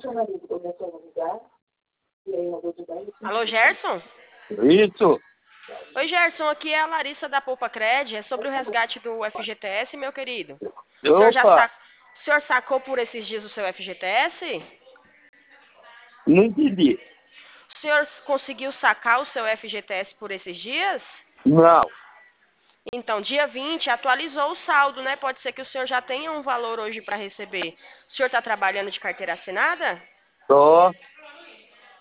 Alô, Gerson? Isso. Oi, Gerson, aqui é a Larissa da Poupa Cred, é sobre o resgate do FGTS, meu querido. Opa, O senhor sacou por esses dias o seu FGTS? não entendi. O senhor conseguiu sacar o seu FGTS por esses dias? Não. Então, dia 20, atualizou o saldo, né? Pode ser que o senhor já tenha um valor hoje para receber. O senhor está trabalhando de carteira assinada? Tô.